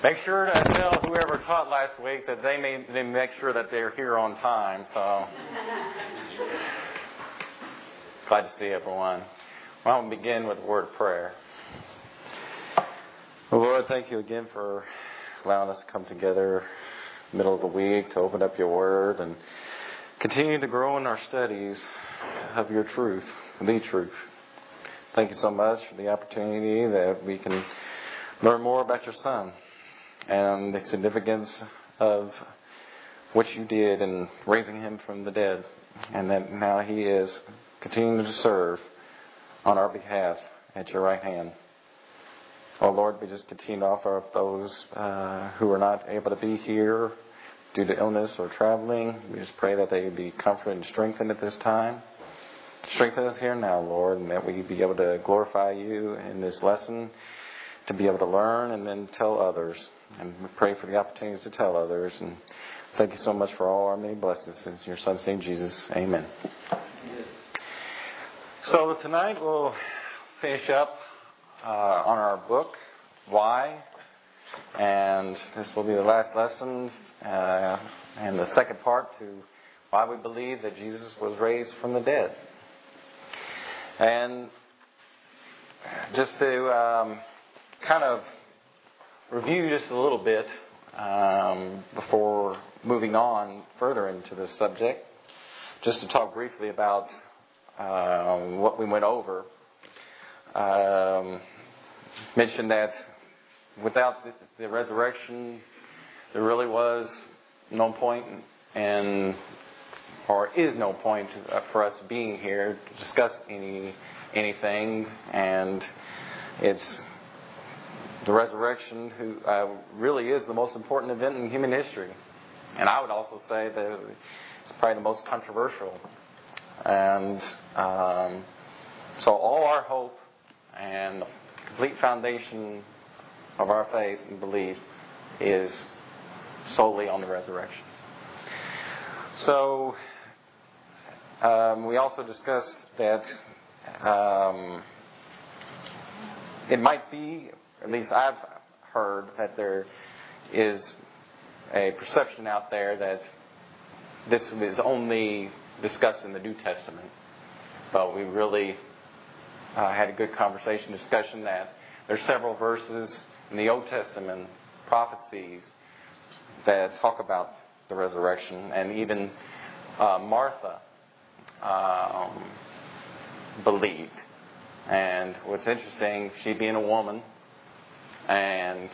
Make sure to tell whoever taught last week that they make sure that they're here on time. So glad to see everyone. Well, I'll begin with a word of prayer. Well, Lord, thank you again for allowing us to come together middle of the week to open up your word and continue to grow in our studies of your truth, the truth. Thank you so much for the opportunity that we can learn more about your Son and the significance of what you did in raising him from the dead, and that now he is continuing to serve on our behalf at your right hand. Oh Lord, we just continue to offer up those who are not able to be here due to illness or traveling. We just pray that they be comforted and strengthened at this time. Strengthen us here now, Lord, and that we be able to glorify you in this lesson, to be able to learn and then tell others. And we pray for the opportunities to tell others. And thank you so much for all our many blessings. In your Son's name, Jesus. Amen. So tonight we'll finish up on our book, Why? And this will be the last lesson and the second part to why we believe that Jesus was raised from the dead. And just to kind of review just a little bit before moving on further into this subject, just to talk briefly about what we went over. Mentioned that without the resurrection, there really was no point or is no point for us being here to discuss anything, and it's the resurrection who really is the most important event in human history. And I would also say that it's probably the most controversial. And so all our hope and the complete foundation of our faith and belief is solely on the resurrection. So we also discussed that it might be, at least I've heard, that there is a perception out there that this is only discussed in the New Testament. But we really had a good discussion that there's several verses in the Old Testament prophecies that talk about the resurrection, and even Martha believed. And what's interesting, she being a woman, and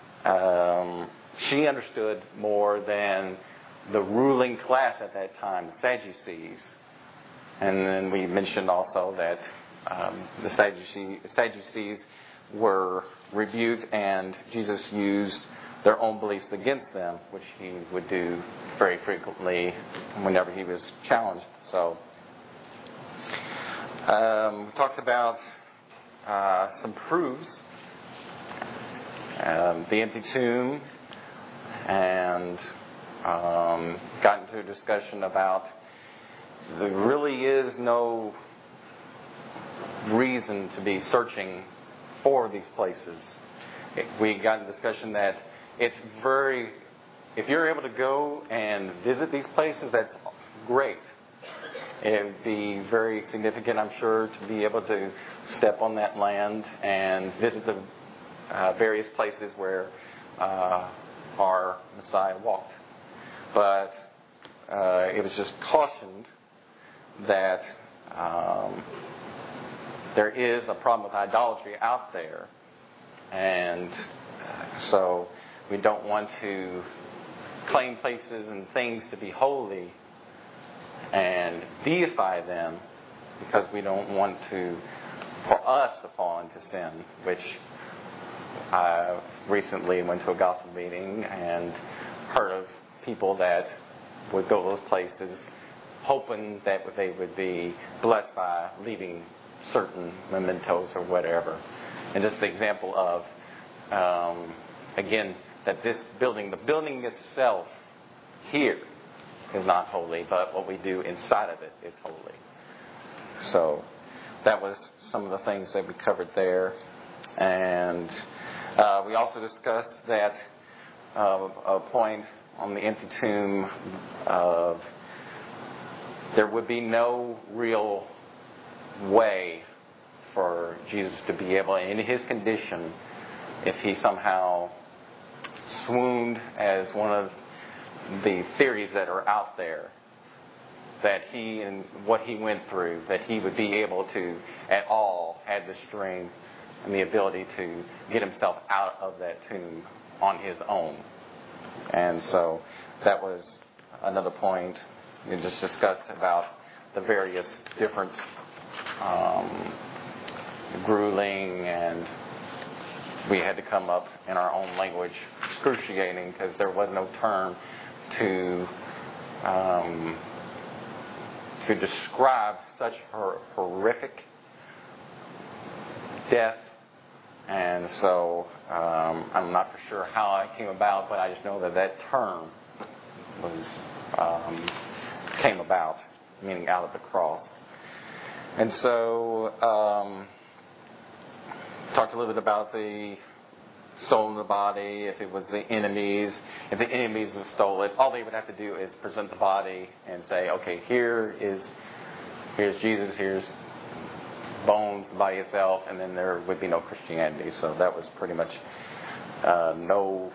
she understood more than the ruling class at that time, the Sadducees. And then we mentioned also that the Sadducees were rebuked, and Jesus used their own beliefs against them, which he would do very frequently whenever he was challenged. So we talked about some proofs, the empty tomb, and got into a discussion about there really is no reason to be searching for these places. We got into discussion that it's if you're able to go and visit these places, that's great. It would be very significant, I'm sure, to be able to step on that land and visit the various places where our Messiah walked. But it was just cautioned that there is a problem with idolatry out there. And so we don't want to claim places and things to be holy and deify them, because we don't want for us to fall into sin, which I recently went to a gospel meeting and heard of people that would go to those places hoping that they would be blessed by leaving certain mementos or whatever. And just the example of, again, that the building itself here is not holy, but what we do inside of it is holy. So that was some of the things that we covered there. And we also discussed that a point on the empty tomb of there would be no real way for Jesus to be able, in his condition, if he somehow swooned, as one of the theories that are out there, that he and what he went through, that he would be able to at all had the strength and the ability to get himself out of that tomb on his own. And so that was another point we just discussed about the various different grueling, and we had to come up in our own language, excruciating, because there was no term to describe such horrific death. And so I'm not for sure how it came about, but I just know that term was came about, meaning out of the cross. And so talked a little bit about the stolen the body. If it was the enemies, if the enemies have stolen it, all they would have to do is present the body and say, okay, here's Jesus, here's bones by itself, and then there would be no Christianity. So that was pretty much no.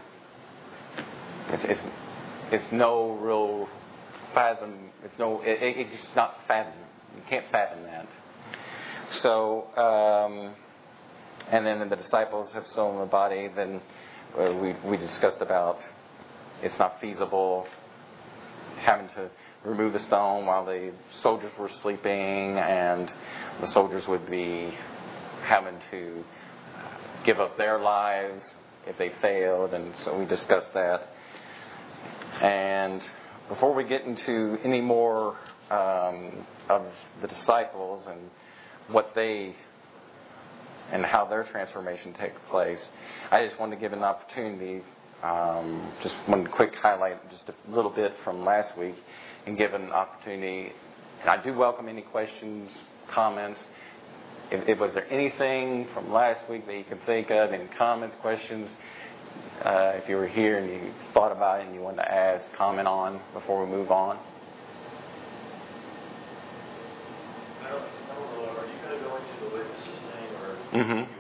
It's no real fathom. It's just not fathom. You can't fathom that. So, and then the disciples have stolen the body. Then we discussed about it's not feasible having to remove the stone while the soldiers were sleeping, and the soldiers would be having to give up their lives if they failed, and so we discussed that. And before we get into any more of the disciples and what they and how their transformation takes place, I just wanted to give an opportunity, just one quick highlight, just a little bit from last week, and give an opportunity. And I do welcome any questions, comments. If was there anything from last week that you can think of, any comments, questions, if you were here and you thought about it and you wanted to ask, comment on before we move on? I don't know. Are you going to go into the witnesses thing, or Mm-hmm. you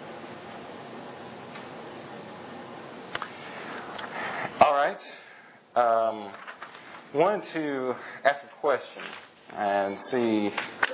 are? All right. Wanted to ask a question and see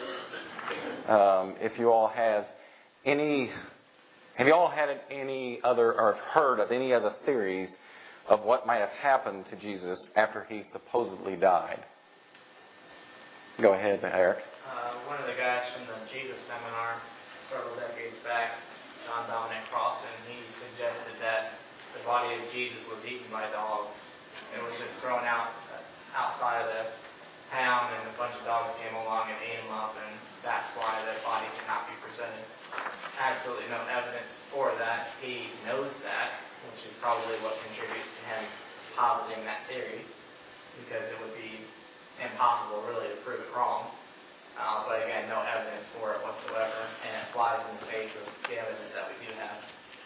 if you all have any. Have you all had any other, or heard of any other theories of what might have happened to Jesus after he supposedly died? Go ahead, Eric. One of the guys from the Jesus seminar several decades back, John Dominic Crossan, he suggested that the body of Jesus was eaten by dogs. It was just thrown outside of the town, and a bunch of dogs came along and ate him up, and that's why the body cannot be presented. Absolutely no evidence for that. He knows that, which is probably what contributes to him positing that theory, because it would be impossible really to prove it wrong. But again, no evidence for it whatsoever, and it flies in the face of the evidence that we do have.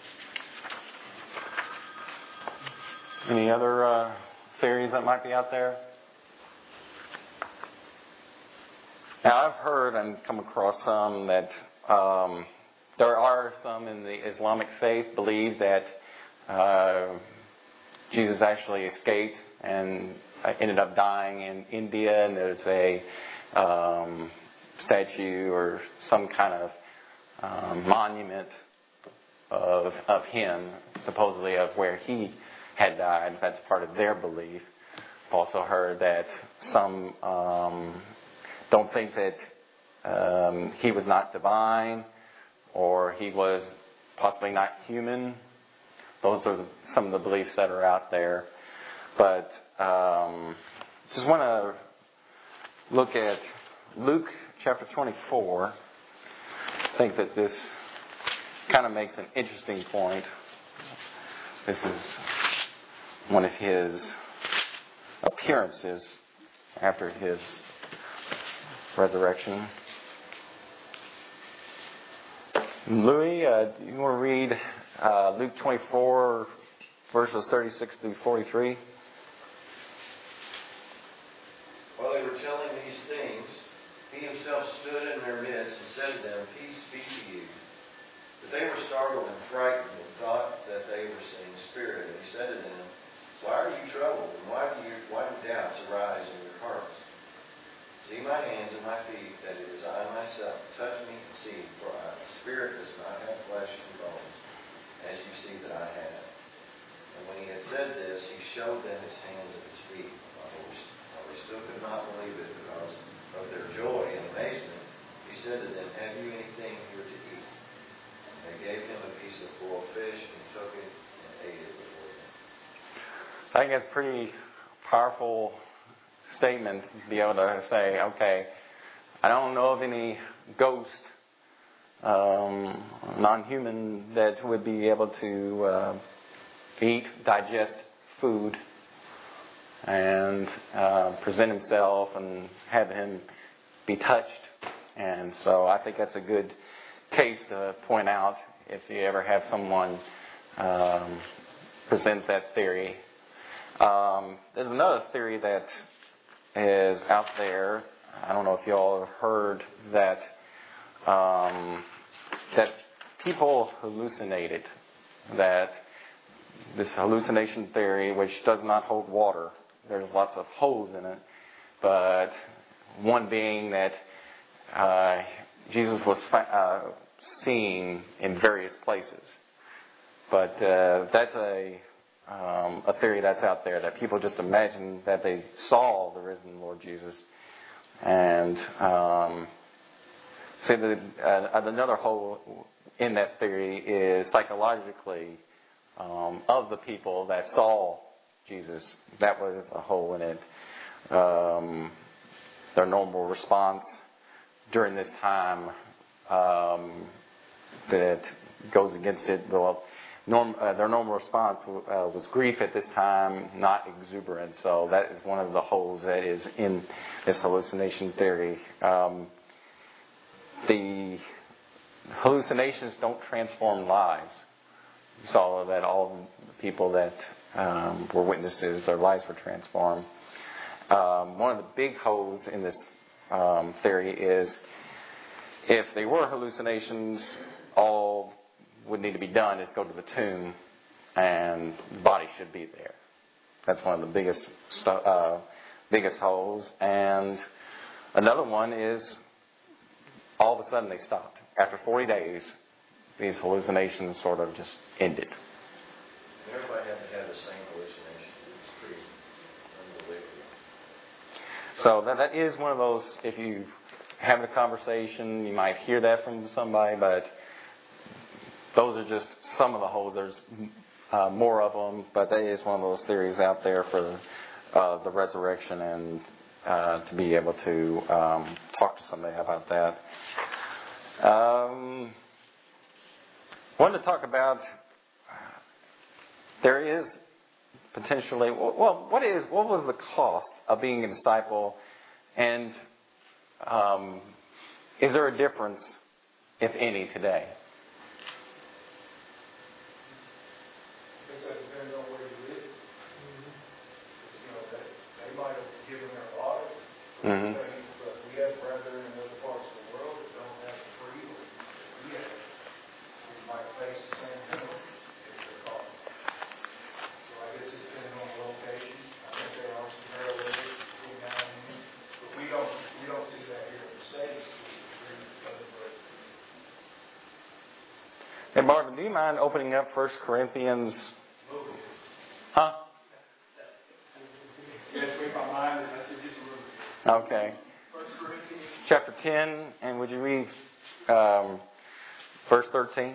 Any other theories that might be out there? Now, I've heard and come across some that there are some in the Islamic faith believe that Jesus actually escaped and ended up dying in India, and there's a statue or some kind of monument of him, supposedly of where he had died. That's part of their belief. I've also heard that some don't think that he was not divine, or he was possibly not human. Those are some of the beliefs that are out there. But just want to look at Luke chapter 24. I think that this kind of makes an interesting point. This is one of his appearances after his resurrection. Louis, do you want to read Luke 24, verses 36 through 43. While they were telling these things, he himself stood in their midst and said to them, "Peace be to you." But they were startled and frightened and thought that they were seeing spirit. And he said to them, "Why are you troubled? And why do doubts arise in your hearts? See my hands and my feet, that it is I myself. Touch me and see, for a spirit does not have flesh and bones, as you see that I have." And when he had said this, he showed them his hands and his feet. While they still could not believe it because of their joy and amazement, he said to them, "Have you anything here to eat?" And they gave him a piece of boiled fish, and he took it and ate it before them. I think that's a pretty powerful statement to be able to say, okay, I don't know of any ghost, non-human, that would be able to eat, digest food, and present himself and have him be touched. And so I think that's a good case to point out if you ever have someone present that theory. There's another theory that is out there. I don't know if you all have heard that that people hallucinated. That this hallucination theory, which does not hold water, there's lots of holes in it, but one being that Jesus was seen in various places. But that's a theory that's out there, that people just imagine that they saw the risen Lord Jesus. And say that another hole in that theory is psychologically of the people that saw Jesus. That was a hole in it. Their normal response during this time that goes against it. Well, their normal response was grief at this time, not exuberance. So that is one of the holes that is in this hallucination theory. The hallucinations don't transform lives. You saw that all the people that were witnesses, their lives were transformed. One of the big holes in this theory is if they were hallucinations, all would need to be done is go to the tomb and the body should be there. That's one of the biggest holes. And another one is all of a sudden they stopped. After 40 days, these hallucinations sort of just ended. And everybody had to have the same hallucination. It's pretty unbelievable. So that is one of those, if you have a conversation, you might hear that from somebody, but those are just some of the holes. There's more of them, but that is one of those theories out there for the resurrection and to be able to talk to somebody about that. Wanted to talk about, there is potentially, well, what was the cost of being a disciple, and is there a difference, if any, today? I guess that depends on where you live. You know, they might have given their life for Mm-hmm. things, but we have brethren in other parts of the world that don't have the freedom that we have. We might face the same penalty if they're caught. So I guess it depends on the location. I think there are some parallels between now and then, but we don't see that here in the States. Hey, Marvin, do you mind opening up 1 Corinthians? Huh? Yes, if I mind, I said just a little bit. Okay. 1 Corinthians Chapter 10, and would you read verse 13?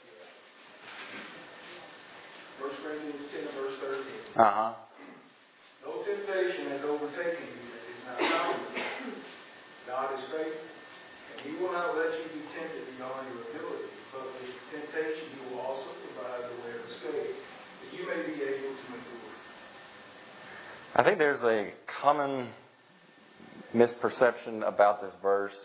1 Corinthians 10 and verse 13. Uh-huh. No temptation has overtaken you that is not common to you. God is faithful, and He will not let you be tempted beyond your ability. But with temptation, He will also provide the way of escape, that you may be able to endure. I think there's a common misperception about this verse.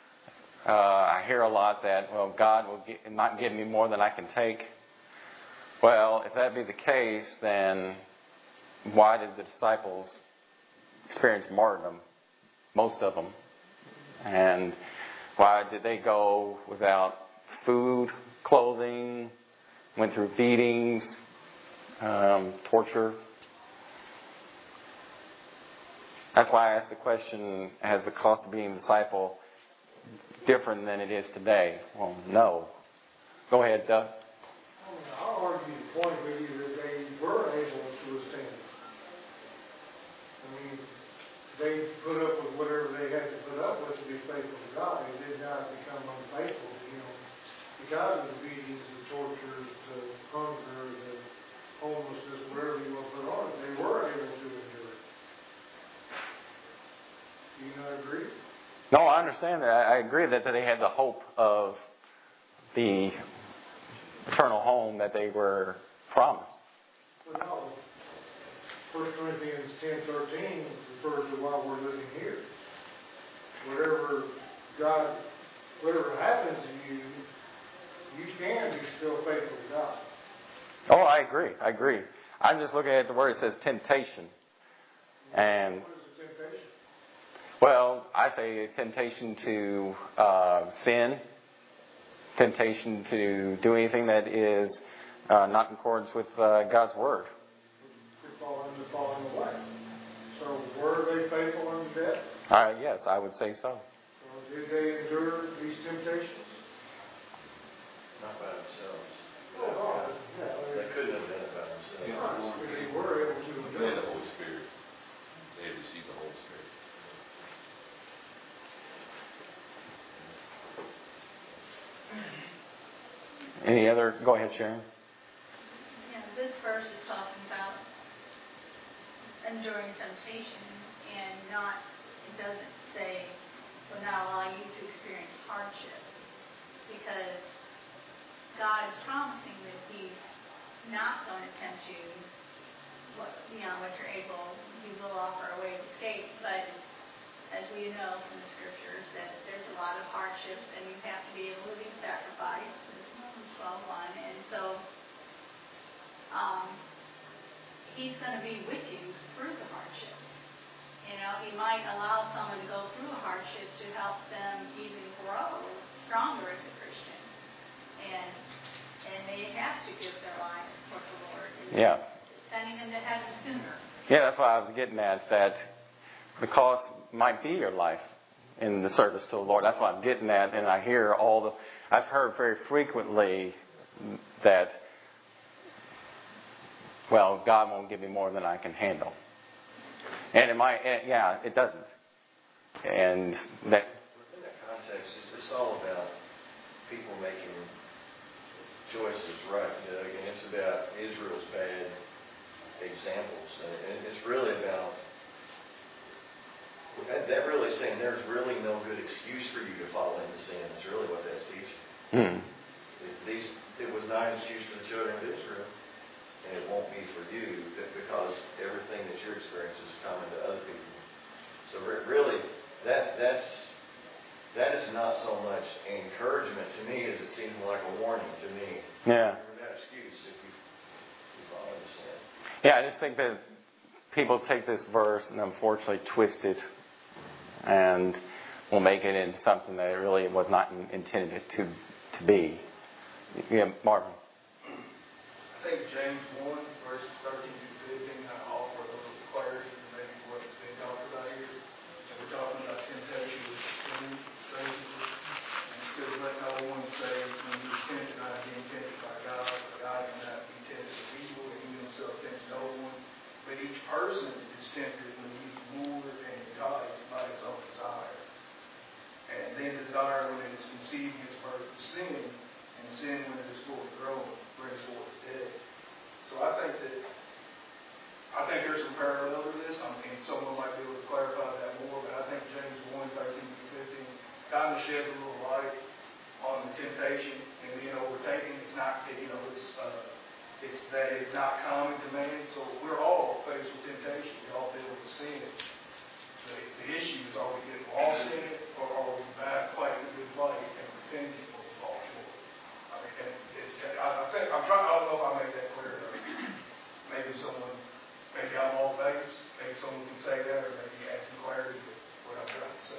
I hear a lot that, well, God will not give me more than I can take. Well, if that be the case, then why did the disciples experience martyrdom? Most of them. And why did they go without food, clothing, went through beatings, torture? That's why I asked the question, has the cost of being a disciple different than it is today? Well, no. Go ahead, Doug. I'll argue the point with you that they were able to withstand. I mean, they put up with whatever they had to put up with to be faithful to God. They did not become unfaithful to Him because of the beatings, the tortures, the hunger, the homelessness, whatever you want to put on it. They were able to endure it. Do you not agree? No, I understand that. I agree that they had the hope of the eternal home that they were promised. Well, no. 1 Corinthians 10:13 refers to why we're living here. Whatever happens to you, you can be still faithful to God. Oh, I agree. I'm just looking at the word. It says temptation. And, what is the temptation? well, I say a temptation to sin, temptation to do anything that is not in accordance with God's word. To fall in the way. So were they faithful unto death? Yes, I would say so. So did they endure these temptations? Not by themselves. Oh, yeah. They couldn't have done it by themselves. But they were able to They endure had it. the Holy Spirit. They had received the Holy Spirit. Any other? Go ahead, Sharon. Yeah, this verse is talking about enduring temptation and it doesn't say, will not allow you to experience hardship. Because God is promising that He's not going to tempt you beyond what you're able. He will offer a way of escape, but as we know from the scriptures that there's a lot of hardships and you have to be a living sacrifice. Romans 12:1, and so He's going to be with you through the hardships. You know, He might allow someone to go through a hardship to help them even grow stronger as a Christian, and they have to give their lives for the Lord. And Yeah. Sending them to heaven sooner. Yeah, that's what I was getting at, that the cost might be your life in the service to the Lord. That's what I'm getting at, and I hear I've heard very frequently that, well, God won't give me more than I can handle. And it doesn't. And that... In that context, it's all about people making choices right, Doug, and it's about Israel's bad examples. And it's really about that really saying there's really no good excuse for you to fall into sin. It's really what that's teaching. Mm. It was not an excuse for the children of Israel, and it won't be for you, because everything that you're experiencing is common to other people. So really, that is not so much encouragement to me as it seems more like a warning to me. Yeah. Remember that excuse if you fall into sin. Yeah, I just think that people take this verse and unfortunately twist it and will make it into something that it really was not intended to be. Yeah, Marvin. I think James 1, verses 13 through 15, kind of offer a little clarity to maybe what's being talked about here. And we're talking about temptation with sin, basically. And it says, let no one say, when he is tempted, not being tempted by God, for God cannot be tempted with evil, and He Himself tempts no one. But each person is tempted when he's lured and enticed by his own desire. And then desire, when it is conceived, gives birth to sin. And sin, when it is fully grown, brings forth death. So I think there's some parallel to this. I mean, someone might be able to clarify that more, but I think James 1, 13 through 15 kind of sheds a little light on the temptation and being overtaken. It's not, it's that it's not common to man. So we're all faced with temptation. We all deal with sin. The issue is, are we getting lost in it, or are we fighting a good fight and repenting when we fall short? I mean, I don't know if I made that someone, maybe I'm off base, maybe someone can say that, or maybe add some clarity to what I'm trying to say.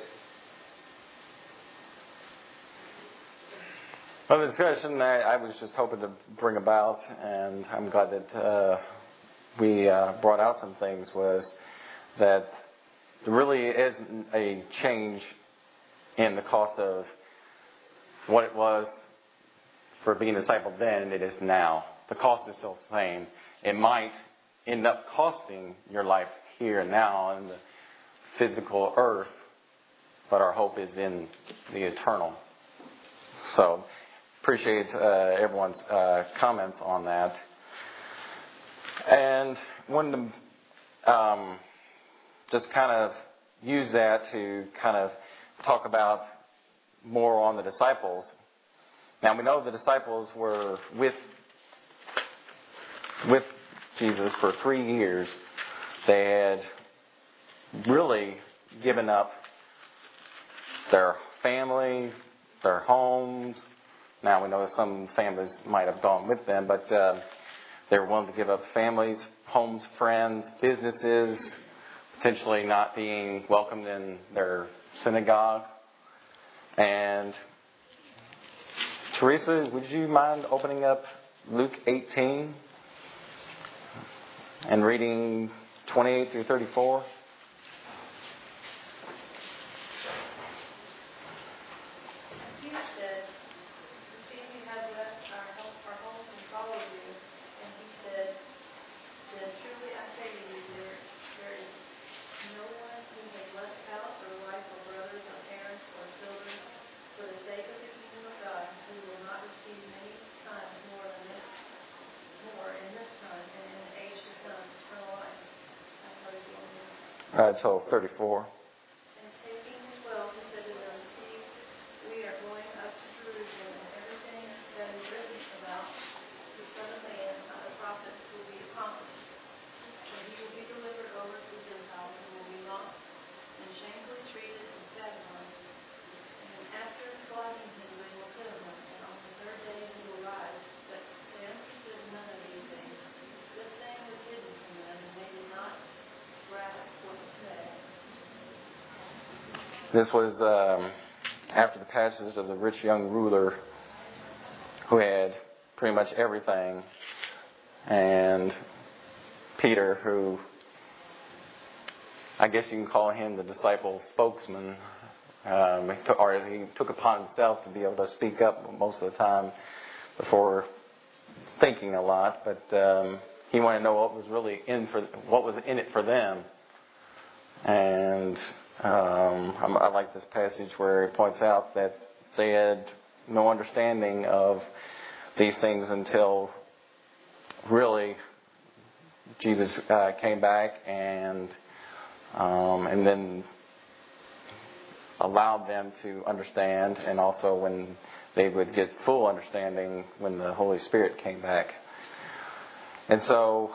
Well, the discussion I was just hoping to bring about, and I'm glad that we brought out some things, was that there really isn't a change in the cost of what it was for being a disciple then it is now. The cost is still the same. It might end up costing your life here and now in the physical earth, but our hope is in the eternal. So, appreciate everyone's comments on that. And wanted to just kind of use that to kind of talk about more on the disciples. Now, we know the disciples were with Jesus for 3 years. They had really given up their family, their homes. Now, we know some families might have gone with them, but they were willing to give up families, homes, friends, businesses, potentially not being welcomed in their synagogue. And Teresa, would you mind opening up Luke 18 and reading 28 through 34? So 34. And taking his wealth, he said to them, see, we are going up to Jerusalem, and everything that is written about the Son of Man by the prophets will be accomplished. And he will be delivered over to the Gentiles, and will be mocked, and shamefully treated, and spat upon. And after flogging him, they will kill him, and on the third day he will rise. But they understood none of these things. This saying was hidden from them, and they did not grasp what he said. This was after the passage of the rich young ruler who had pretty much everything, and Peter, who I guess you can call him the disciple spokesman, he took upon himself to be able to speak up most of the time before thinking a lot, but he wanted to know what was really what was in it for them. And I like this passage where it points out that they had no understanding of these things until really Jesus came back and then allowed them to understand, and also when they would get full understanding when the Holy Spirit came back. And so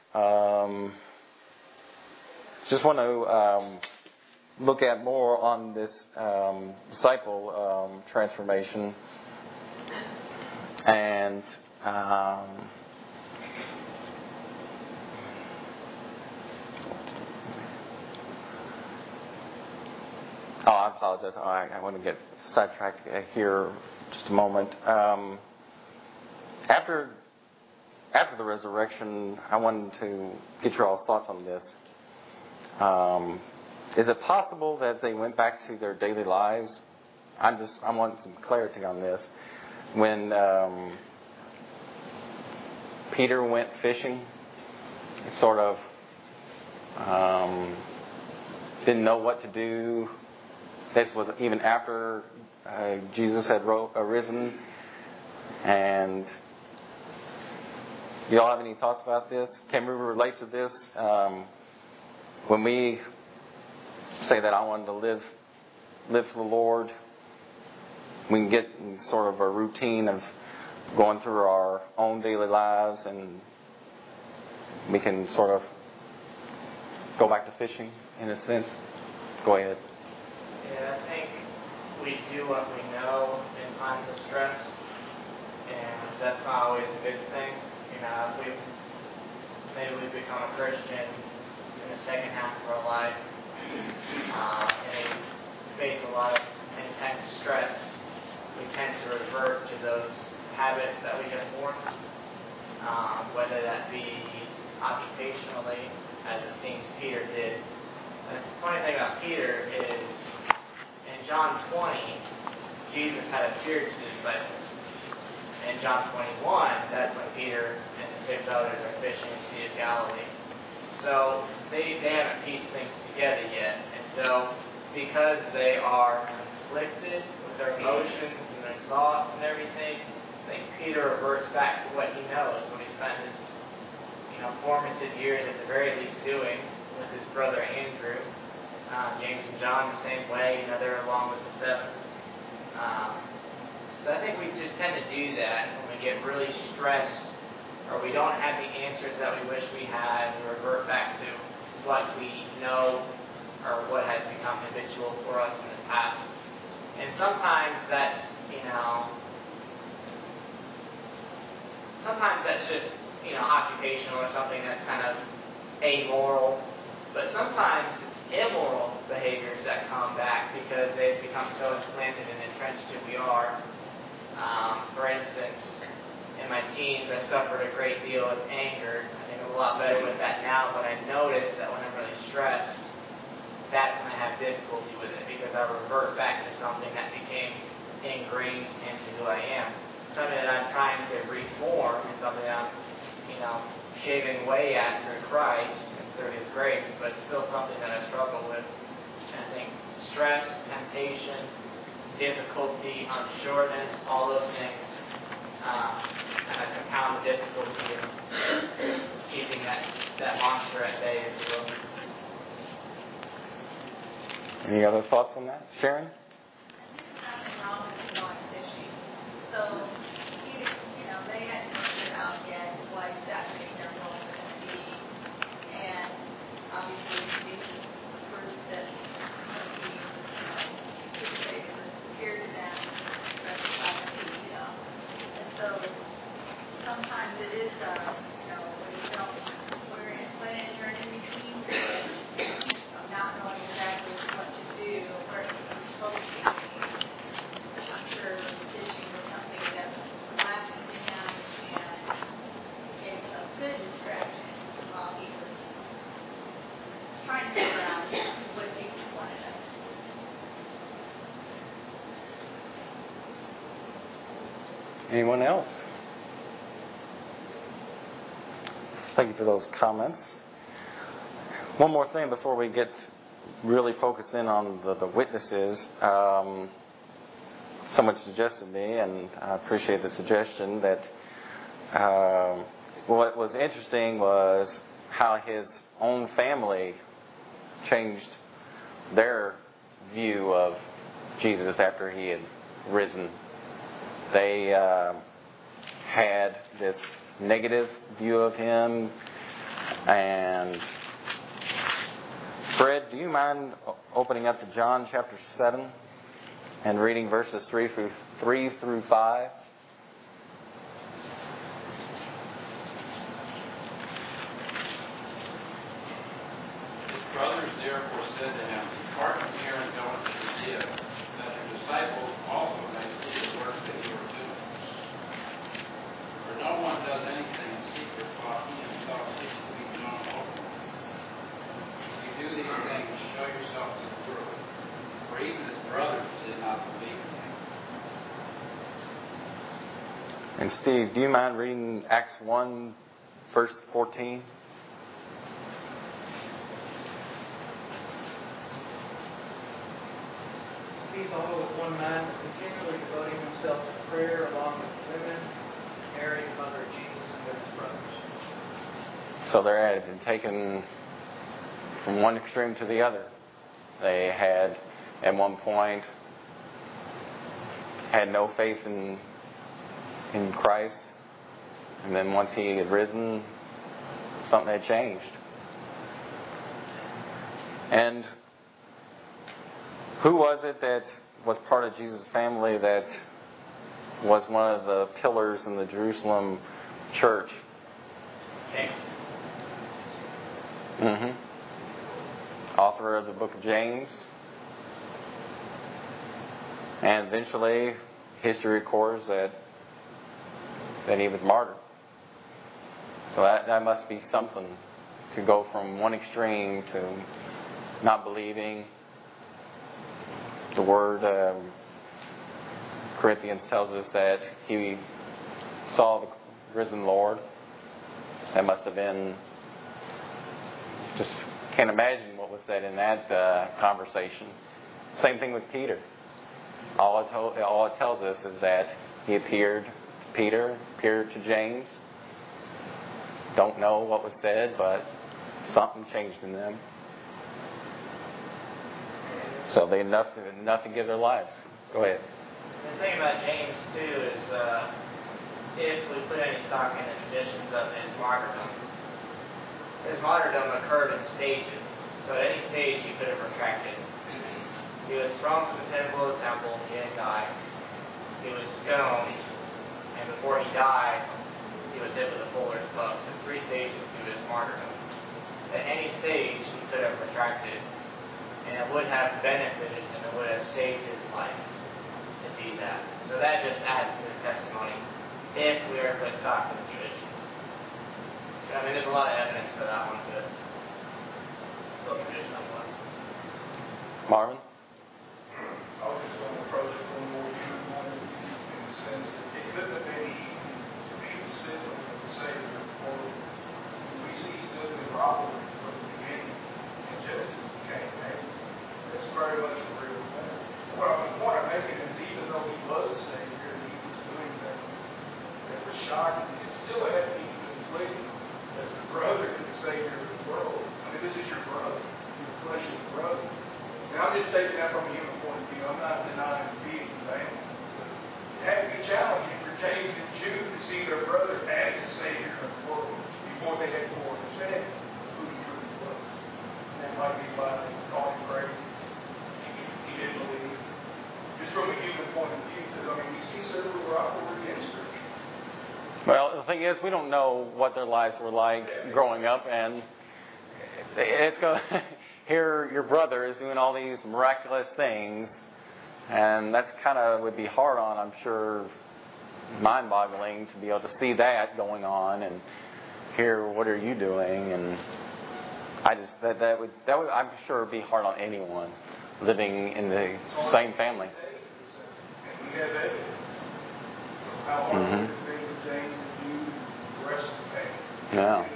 just want to look at more on this disciple transformation. And I apologize. I want to get sidetracked here just a moment. After the resurrection, I wanted to get your all's thoughts on this. Is it possible that they went back to their daily lives? I want some clarity on this. When Peter went fishing, sort of didn't know what to do. This was even after Jesus had arisen. And do y'all have any thoughts about this? Can we relate to this? When we say that I wanted to live for the Lord, we can get in sort of a routine of going through our own daily lives, and we can sort of go back to fishing in a sense. Go ahead. Yeah, I think we do what we know in times of stress, and that's not always a good thing. You know, if we've maybe we've become a Christian in the second half of our life, and we face a lot of intense stress, we tend to revert to those habits that we have formed, whether that be occupationally, as it seems Peter did. And the funny thing about Peter is, in John 20, Jesus had appeared to the disciples. In John 21, that's when Peter and the 6 others are fishing in the Sea of Galilee. So they haven't pieced things together yet. And so because they are conflicted with their emotions and their thoughts and everything, I think Peter reverts back to what he knows, what he spent his formative years at the very least doing with his brother Andrew. James and John the same way, they're along with the 7. So I think we just tend to do that when we get really stressed or we don't have the answers that we wish we had. We revert back to what we know or what has become habitual for us in the past. And sometimes that's, just, occupational or something that's kind of amoral. But sometimes it's immoral behaviors that come back because they've become so implanted and entrenched who we are. For instance, in my teens, I suffered a great deal of anger. I think I'm a lot better with that now, but I notice that when I'm really stressed, that's when I have difficulty with it because I revert back to something that became ingrained into who I am. Something that I'm trying to reform and something that I'm, shaving away at through Christ and through His grace, but it's still something that I struggle with. And I think stress, temptation, difficulty, unsureness, all those things compound the difficulty of keeping that monster at bay, if you will. Any other thoughts on that? Sharon? There's nothing wrong with going fishing. So, they hadn't figured out yet what exactly their goal was going to be. And obviously, Jesus proved that He was appeared to them, and so sometimes it is, when you're in between not knowing exactly what to do, where you're supposed to be. I'm sure fishing was something that was relaxing to him and gave him a good distraction while he was trying to figure out what Jesus wanted us. Anyone else? Thank you for those comments. One more thing before we get really focused in on the witnesses. Someone suggested to me, and I appreciate the suggestion, that what was interesting was how his own family changed their view of Jesus after he had risen. They had this negative view of him. And Fred, do you mind opening up to John chapter 7 and reading verses 3 through 5? His brothers therefore said to him, "Depart from here and go into Judea, that your disciples also may see the work that you are doing. For no one does anything in secret while he himself seeks to be known openly. If you do these things, show yourself to the world." For even his brothers did not believe in him. And Steve, do you mind reading Acts 1, verse 14? These all with one mind, continually devoting himself to prayer along with women, Mary, the mother of Jesus, and with his brothers. So they had been taken from one extreme to the other. They had, at one point, had no faith in Christ. And then once he had risen, something had changed. And who was it that was part of Jesus' family that was one of the pillars in the Jerusalem church? James. Author of the book of James. And eventually, history records that he was martyred. So that must be something, to go from one extreme to not believing. The word Corinthians tells us that he saw the risen Lord. That must have been, just can't imagine what was said in that conversation. Same thing with Peter. All it tells us is that he appeared to Peter, appeared to James. Don't know what was said, but something changed in them. So they enough to give their lives. Go ahead. The thing about James too is, if we put any stock in the traditions of his martyrdom occurred in stages. So at any stage he could have retracted. He was thrown from the pinnacle of the temple. He didn't die. He was stoned, and before he died, he was hit with a fuller's club. So 3 stages to his martyrdom. At any stage he could have retracted, and it would have benefited him. It would have saved his life to do that. So that just adds to the testimony if we are to put stock in the tradition. So I mean, there's a lot of evidence for that one, but still tradition nonetheless. Marvin? I was just going to approach it from a more human point of view, in the sense that it couldn't have been easy to be the sibling of the Savior. Or we see sibling rivalry from the beginning in Genesis became man. It's very much a real thing. The point I'm making is, even though he was a Savior and he was doing things that were shocking, it still had to be conflicting as the brother to the Savior of the world. I mean, this is your brother, your fleshly brother. And I'm just taking that from a human point of view. I'm not denying the being of family. But it had to be challenging for James and Jude to see their brother as the Savior of the world before they had full understanding of who he truly was. And that might be why they called him crazy. He didn't believe. Just from a human point of view, because I mean, we see several rivalry in Scripture. Well, the thing is, we don't know what their lives were like growing up, and it's going. Here, your brother is doing all these miraculous things, and that's kind of would be hard on, I'm sure, mind-boggling to be able to see that going on and hear, what are you doing? And I just that would I'm sure be hard on anyone living in the same family. And we have evidence of how hard it has been for James and Jude and the rest of the family. Yeah.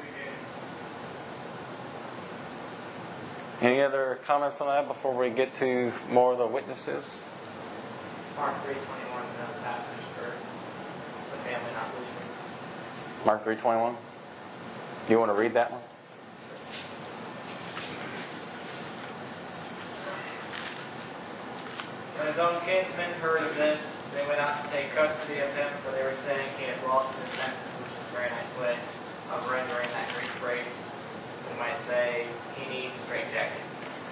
Any other comments on that before we get to more of the witnesses? Mark 3:21 is another passage for the family not believing. Mark 3:21. Do you want to read that one? When his own kinsmen heard of this, they went out to take custody of him, for they were saying he had lost his senses, which is a very nice way of rendering that Greek phrase. We might say he needs a straitjacket.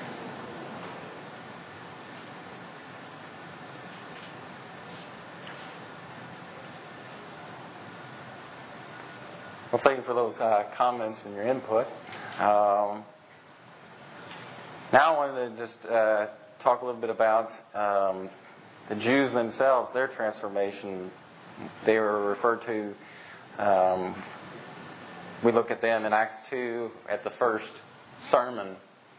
Well, thank you for those comments and your input. Now I wanted to just talk a little bit about the Jews themselves, their transformation. They were referred to, we look at them in Acts 2 at the first sermon.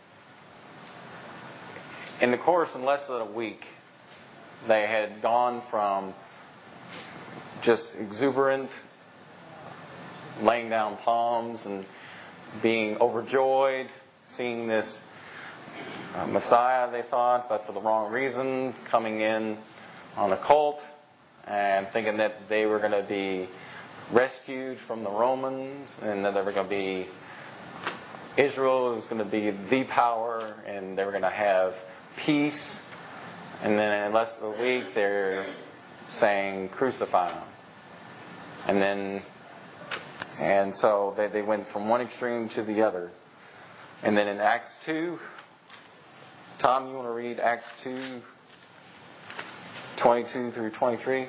In the course of less than a week, they had gone from just exuberant, laying down palms and being overjoyed, seeing this Messiah, they thought, but for the wrong reason, coming in on a colt and thinking that they were going to be rescued from the Romans and that they were going to be, Israel was going to be the power and they were going to have peace. And then in less than a week, they're saying, crucify him. And so they went from one extreme to the other. And then in Acts 2, Tom, you want to read Acts 2, 22 through 23?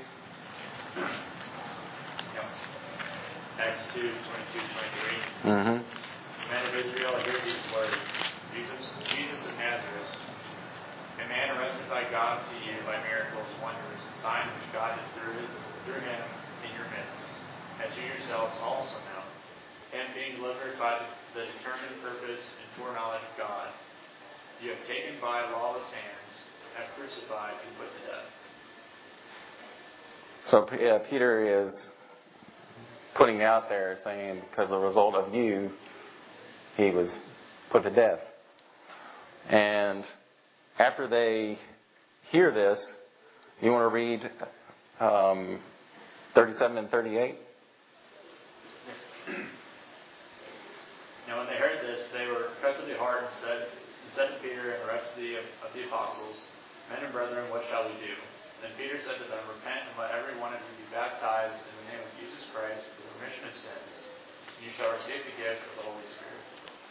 Acts 2, 22, 23. Men of Israel, hear these words. Jesus of Nazareth, a man arrested by God to you by miracles, wonders, and signs which God did through him in your midst, as you yourselves also know, and being delivered by the determined purpose and foreknowledge of God, you have taken by lawless hands, have crucified and put to death. So Peter is putting out there saying, because of the result of you, he was put to death. And after they hear this, you want to read 37 and 38? Now when they heard this, they were cut to the heart and said to Peter and the rest of the apostles, Men and brethren, what shall we do? Then Peter said to them, Repent and let every one of you be baptized in the name of Jesus Christ for the remission of sins, and you shall receive the gift of the Holy Spirit.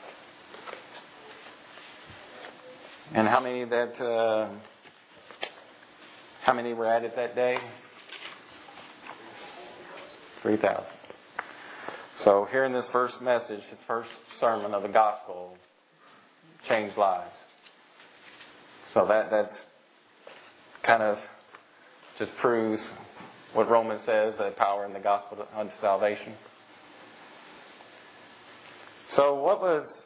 And how many were added that day? 3,000. So here in this first message, his first sermon of the gospel, changed lives. So that's kind of just proves what Romans says, that power in the gospel unto salvation. So what was...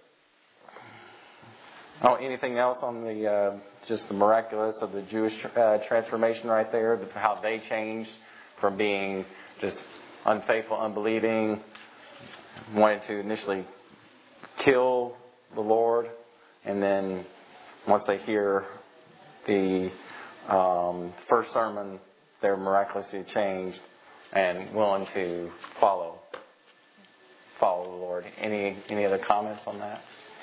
Oh, anything else on the just the miraculous of the Jewish transformation right there? How they changed from being just unfaithful, unbelieving, wanted to initially kill the Lord, and then once they hear the first sermon, they're miraculously changed and willing to follow the Lord. Any other comments on that?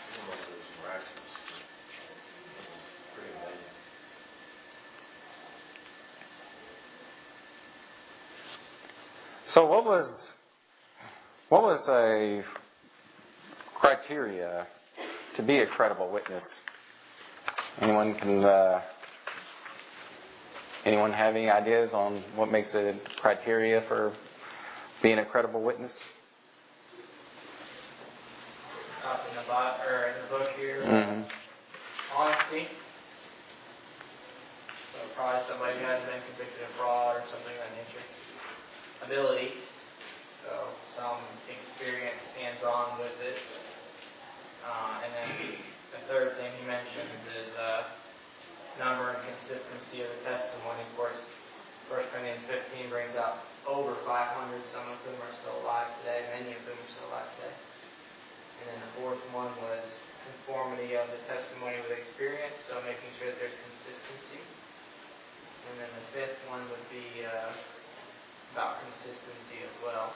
So what was a criteria to be a credible witness? Anyone have any ideas on what makes a criteria for being a credible witness? In the book here, honesty. So probably somebody who hasn't been convicted of fraud or something of that nature. Ability, so some experience hands-on with it. And then the third thing he mentions is number and consistency of the testimony. Of course, 1 Corinthians 15 brings out over 500, some of whom are still alive today, many of whom are still alive today. And then the fourth one was conformity of the testimony with experience, so making sure that there's consistency. And then the fifth one would be about consistency as well.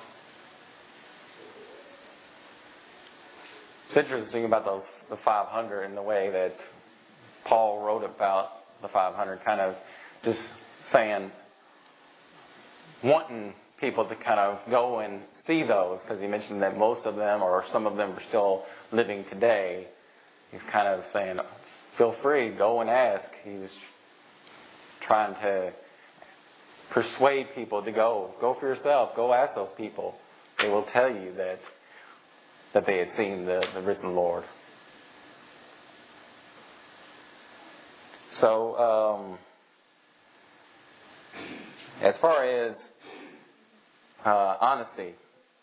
It's interesting about the 500 and the way that Paul wrote about the 500, kind of just saying, wanting people to kind of go and see those, because he mentioned that most of them or some of them are still living today. He's kind of saying, feel free, go and ask. He was trying to persuade people to go for yourself, go ask those people. They will tell you that they had seen the risen Lord. So, as far as honesty,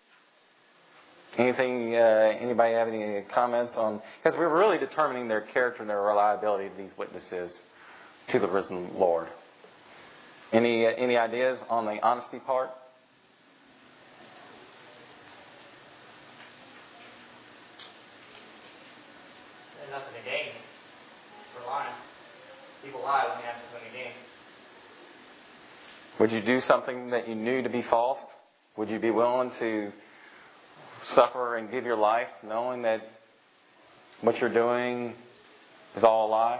anybody have any comments on? Because we're really determining their character and their reliability of these witnesses to the risen Lord. Any ideas on the honesty part? There's nothing to gain for lying. People lie when they have something to gain. Would you do something that you knew to be false? Would you be willing to suffer and give your life knowing that what you're doing is all a lie?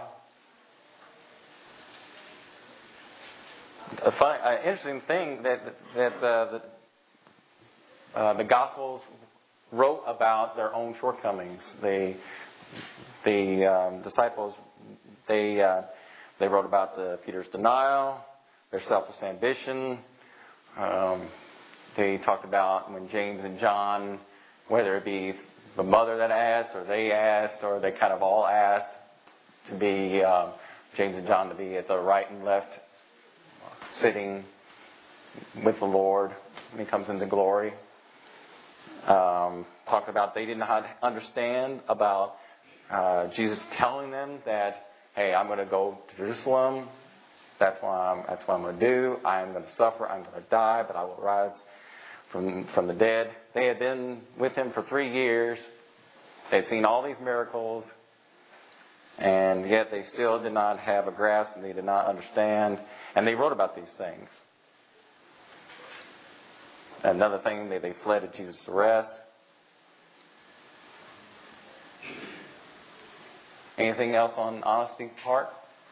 Interesting thing that the Gospels wrote about their own shortcomings. The disciples they wrote about Peter's denial, their selfish ambition. They talked about when James and John, whether it be the mother that asked, or they asked, or they kind of all asked to be, James and John to be at the right and left, sitting with the Lord when He comes into glory. Talked about they did not understand about Jesus telling them that, hey, I'm going to go to Jerusalem. That's what I'm going to do. I'm going to suffer. I'm going to die, but I will rise from the dead. They had been with Him for 3 years. They'd seen all these miracles, and yet they still did not have a grasp, and they did not understand. And they wrote about these things. Another thing, they fled at Jesus' arrest. Anything else on honesty part?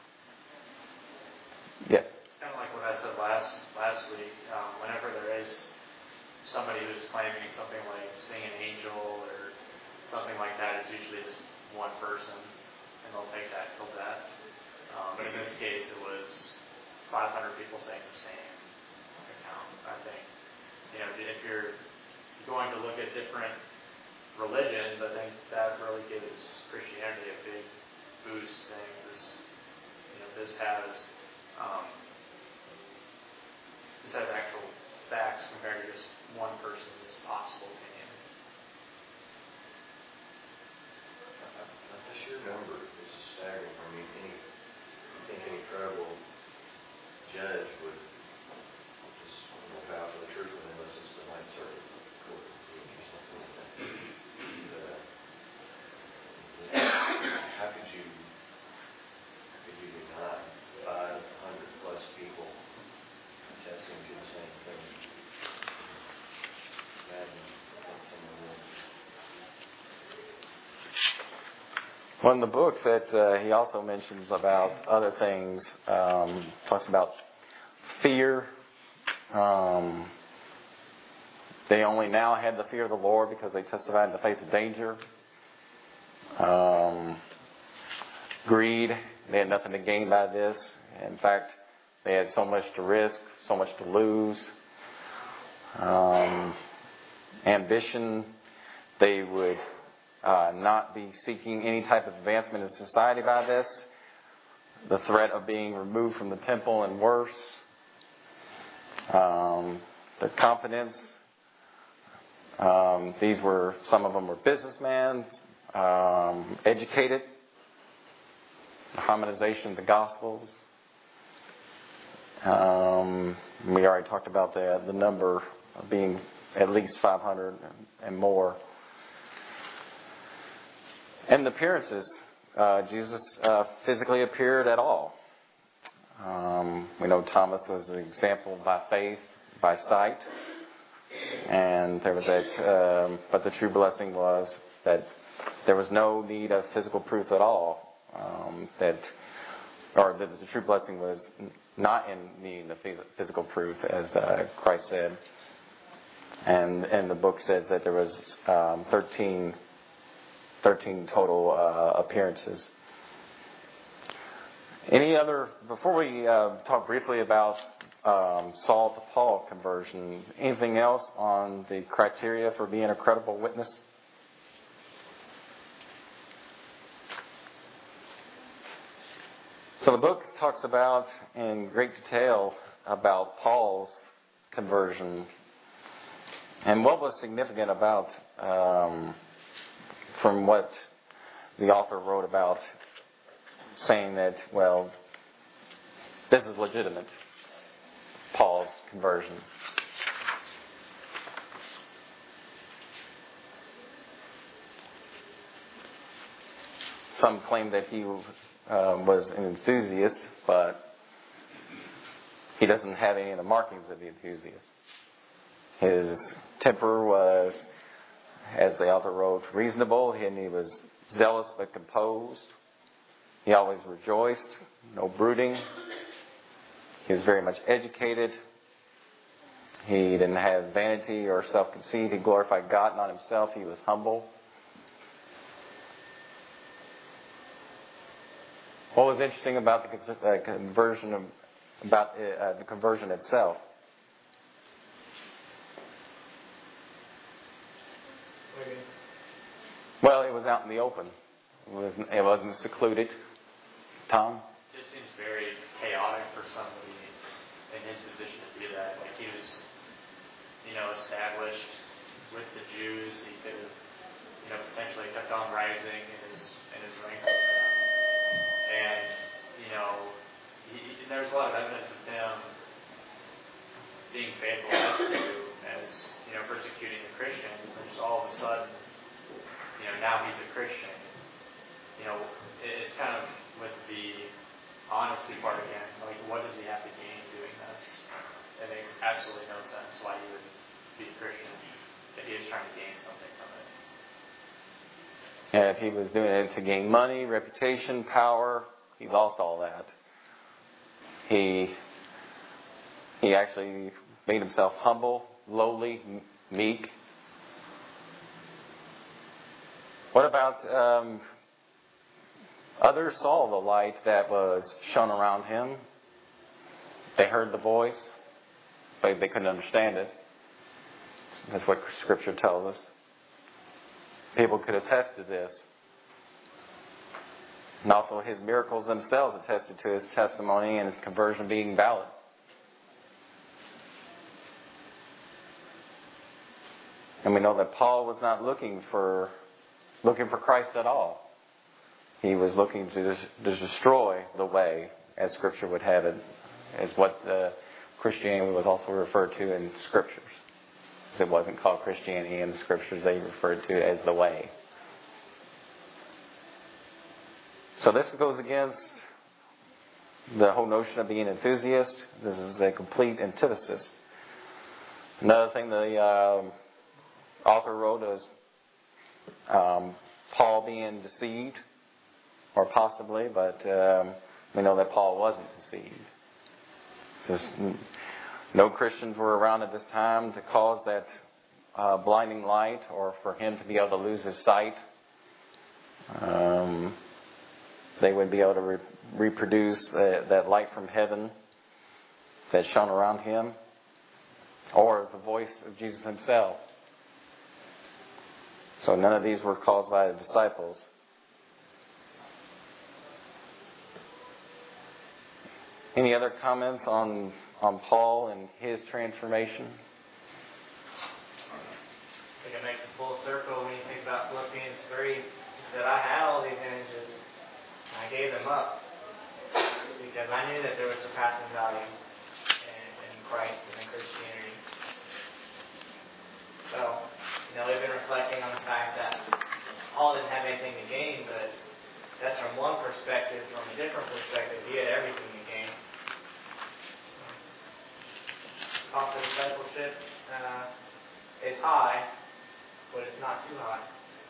Yes. It's kind of like what I said last week. Whenever there is somebody who's claiming something like seeing an angel or something like that, it's usually just one person, and they'll take that till death. But in this case, it was 500 people saying the same account. I think, if you're going to look at different religions, I think that really gives Christianity a big boost, saying this has actual facts compared to just one person's possible opinion. The sheer number is staggering. I mean, I think any credible judge would just vouch for the truth of it unless it's the Ninth Circuit Court or something like that. How could you deny 500 plus people attesting to the same thing? Well, in the book that he also mentions about other things, talks about fear. They only now had the fear of the Lord because they testified in the face of danger. Greed. They had nothing to gain by this. In fact, they had so much to risk, so much to lose. Ambition. They would not be seeking any type of advancement in society by this. The threat of being removed from the temple and worse. Their confidence. Some of them were businessmen, educated. The harmonization of the Gospels. We already talked about the number of being at least 500 and more. And the appearances. Jesus physically appeared at all. We know Thomas was an example by faith, by sight. And there was that, but the true blessing was that there was no need of physical proof at all. The true blessing was not in needing the physical proof, as Christ said. And the book says that there was 13 total appearances. Before we talk briefly about Saul to Paul conversion, anything else on the criteria for being a credible witness? So the book talks about in great detail about Paul's conversion and what was significant about from what the author wrote about, saying that, well, this is legitimate, Paul's conversion. Some claim that he was an enthusiast, but he doesn't have any of the markings of the enthusiast. His temper was, as the author wrote, reasonable, and he was zealous but composed. He always rejoiced, no brooding. He was very much educated. He didn't have vanity or self-conceit. He glorified God, not himself. He was humble. What was interesting about the conversion itself? Well, it was out in the open. It wasn't secluded. Tom? It just seems very chaotic for somebody in his position to do that. Like he was, established with the Jews. He could have, potentially kept on rising in his ranks with them. And, there's a lot of evidence of him being faithful as persecuting the Christians. And just all of a sudden, now he's a Christian. It's kind of with the honesty part again. Like, what does he have to gain doing this? It makes absolutely no sense why he would be a Christian if he was trying to gain something from it. And if he was doing it to gain money, reputation, power, he lost all that. He actually made himself humble, lowly, meek. What about others saw the light that was shone around him? They heard the voice, but they couldn't understand it. That's what Scripture tells us. People could attest to this. And also his miracles themselves attested to his testimony and his conversion being valid. And we know that Paul was not looking for Christ at all. He was looking to destroy the way, as Scripture would have it, as what Christianity was also referred to in Scriptures. It wasn't called Christianity in the Scriptures. They referred to it as the way. So this goes against the whole notion of being an enthusiast. This is a complete antithesis. Another thing the author wrote is Paul being deceived, or possibly, but we know that Paul wasn't deceived. It says no Christians were around at this time to cause that blinding light, or for him to be able to lose his sight. They would be able to reproduce that light from heaven that shone around him, or the voice of Jesus himself. So none of these were caused by the disciples. Any other comments on Paul and his transformation? I think it makes a full circle when you think about Philippians 3. He said, I had all the advantages, and I gave them up because I knew that there was surpassing value in Christ and in Christianity. So, we've been reflecting on the fact that Paul didn't have anything to gain, but that's from one perspective. From a different perspective, he had everything to gain. Cost of discipleship is high, but it's not too high.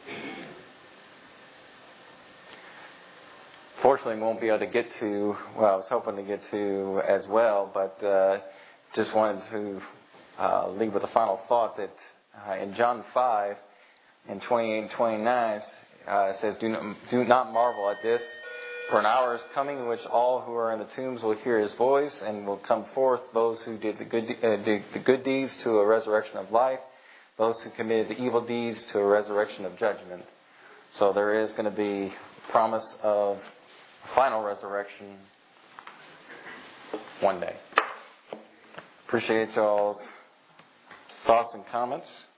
Fortunately, we won't be able to get to, I was hoping to get to as well, but just wanted to leave with a final thought that in John 5, in 28 and 29, it says, Do not marvel at this, for an hour is coming in which all who are in the tombs will hear his voice, and will come forth those who did the good deeds to a resurrection of life, those who committed the evil deeds to a resurrection of judgment. So there is going to be promise of final resurrection one day. Appreciate y'all's thoughts and comments.